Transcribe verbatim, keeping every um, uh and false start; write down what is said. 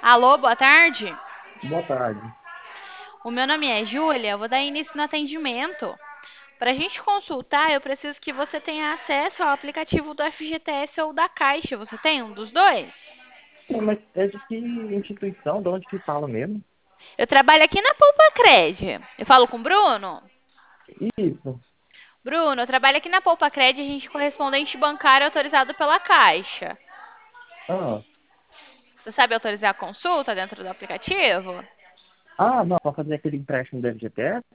Alô, boa tarde. Boa tarde. O meu nome é Júlia, eu vou dar início no atendimento. Para a gente consultar, eu preciso que você tenha acesso ao aplicativo do F G T S ou da Caixa. Você tem um dos dois? Sim, mas é de que instituição, de onde que fala mesmo? Eu trabalho aqui na Poupa Cred. Eu falo com o Bruno? Isso. Bruno, eu trabalho aqui na Poupa Cred, a gente é correspondente bancário autorizado pela Caixa. Ah, Você sabe autorizar a consulta dentro do aplicativo? ah não, para fazer aquele empréstimo do F G T S?